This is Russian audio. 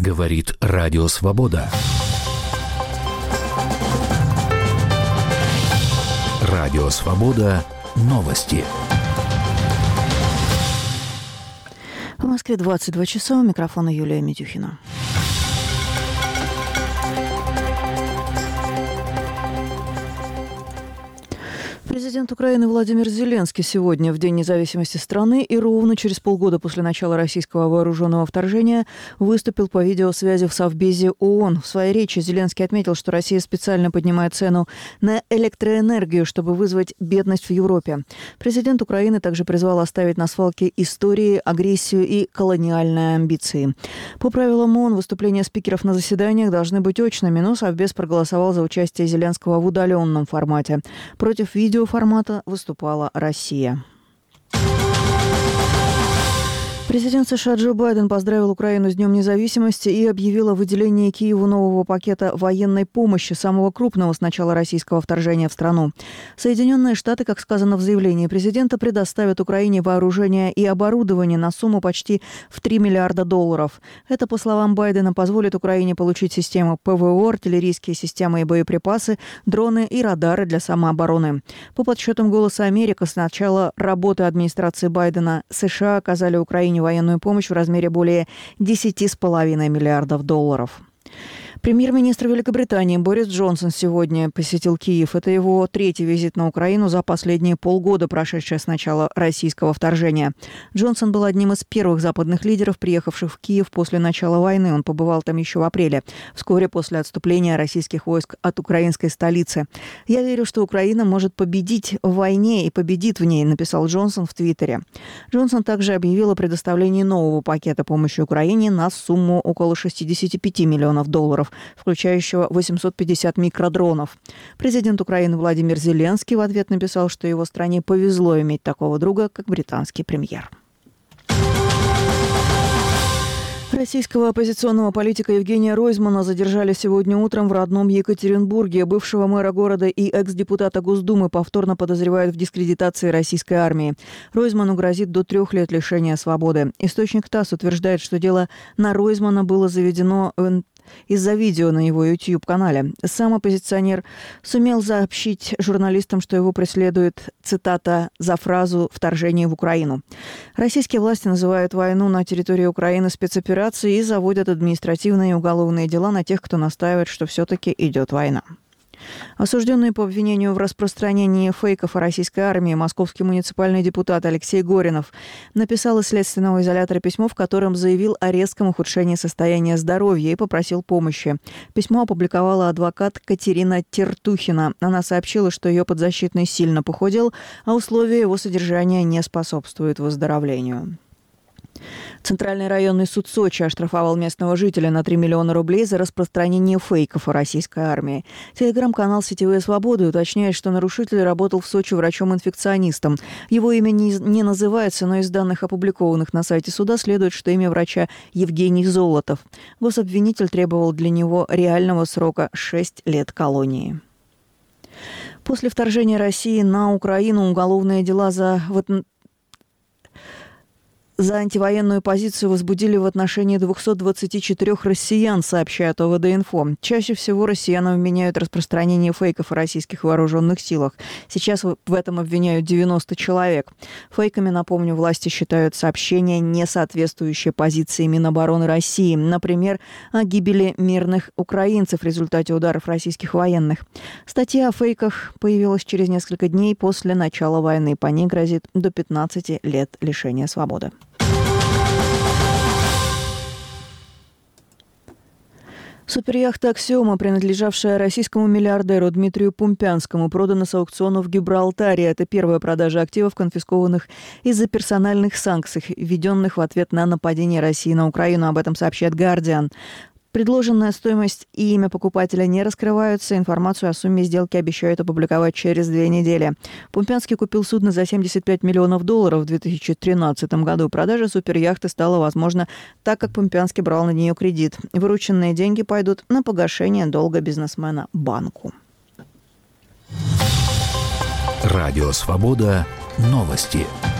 Говорит Радио Свобода. Радио Свобода. Новости. В Москве 22 часа. У микрофона Юлия Медюхина. Президент Украины Владимир Зеленский сегодня, в День независимости страны и ровно через полгода после начала российского вооруженного вторжения, выступил по видеосвязи в Совбезе ООН. В своей речи Зеленский отметил, что Россия специально поднимает цену на электроэнергию, чтобы вызвать бедность в Европе. Президент Украины также призвал оставить на свалке истории, агрессию и колониальные амбиции. По правилам ООН, выступления спикеров на заседаниях должны быть очными, но Совбез проголосовал за участие Зеленского в удаленном формате. Против видеоформата выступала Россия. Президент США Джо Байден поздравил Украину с Днем независимости и объявил о выделении Киеву нового пакета военной помощи, самого крупного с начала российского вторжения в страну. Соединенные Штаты, как сказано в заявлении президента, предоставят Украине вооружение и оборудование на сумму почти в $3 миллиарда. Это, по словам Байдена, позволит Украине получить системы ПВО, артиллерийские системы и боеприпасы, дроны и радары для самообороны. По подсчетам «Голоса Америки», с начала работы администрации Байдена США оказали Украине военную помощь в размере более $10,5 миллиардов. Премьер-министр Великобритании Борис Джонсон сегодня посетил Киев. Это его третий визит на Украину за последние полгода, прошедшее с начала российского вторжения. Джонсон был одним из первых западных лидеров, приехавших в Киев после начала войны. Он побывал там еще в апреле, вскоре после отступления российских войск от украинской столицы. «Я верю, что Украина может победить в войне и победит в ней», написал Джонсон в Твиттере. Джонсон также объявил о предоставлении нового пакета помощи Украине на сумму около $65 миллионов, включающего 850 микродронов. Президент Украины Владимир Зеленский в ответ написал, что его стране повезло иметь такого друга, как британский премьер. Российского оппозиционного политика Евгения Ройзмана задержали сегодня утром в родном Екатеринбурге. Бывшего мэра города и экс-депутата Госдумы повторно подозревают в дискредитации российской армии. Ройзману грозит до 3 лет лишения свободы. Источник ТАСС утверждает, что дело на Ройзмана было заведено из-за видео на его YouTube-канале. Сам оппозиционер сумел сообщить журналистам, что его преследует, цитата, за фразу «вторжение в Украину». Российские власти называют войну на территории Украины спецоперацией и заводят административные и уголовные дела на тех, кто настаивает, что все-таки идет война. Осужденный по обвинению в распространении фейков о российской армии московский муниципальный депутат Алексей Горинов написал из следственного изолятора письмо, в котором заявил о резком ухудшении состояния здоровья и попросил помощи. Письмо опубликовала адвокат Катерина Тертухина. Она сообщила, что ее подзащитный сильно похудел, а условия его содержания не способствуют выздоровлению. Центральный районный суд Сочи оштрафовал местного жителя на 3 миллиона рублей за распространение фейков о российской армии. Телеграм-канал «Сетевые свободы» уточняет, что нарушитель работал в Сочи врачом-инфекционистом. Его имя не называется, но из данных, опубликованных на сайте суда, следует, что имя врача Евгений Золотов. Гособвинитель требовал для него реального срока 6 лет колонии. После вторжения России на Украину уголовные дела за антивоенную позицию возбудили в отношении 224 россиян, сообщает ОВД-Инфо. Чаще всего россиянам вменяют распространение фейков о российских вооруженных силах. Сейчас в этом обвиняют 90 человек. Фейками, напомню, власти считают сообщения, не соответствующие позиции Минобороны России. Например, о гибели мирных украинцев в результате ударов российских военных. Статья о фейках появилась через несколько дней после начала войны. По ней грозит до 15 лет лишения свободы. Суперяхта «Аксиома», принадлежавшая российскому миллиардеру Дмитрию Пумпянскому, продана с аукциона в Гибралтаре. Это первая продажа активов, конфискованных из-за персональных санкций, введенных в ответ на нападение России на Украину. Об этом сообщает «Гардиан». Предложенная стоимость и имя покупателя не раскрываются. Информацию о сумме сделки обещают опубликовать через 2 недели. Пумпянский купил судно за $75 миллионов в 2013 году. Продажа суперяхты стала возможна, так как Пумпянский брал на нее кредит. Вырученные деньги пойдут на погашение долга бизнесмена банку. Радио «Свобода». Новости.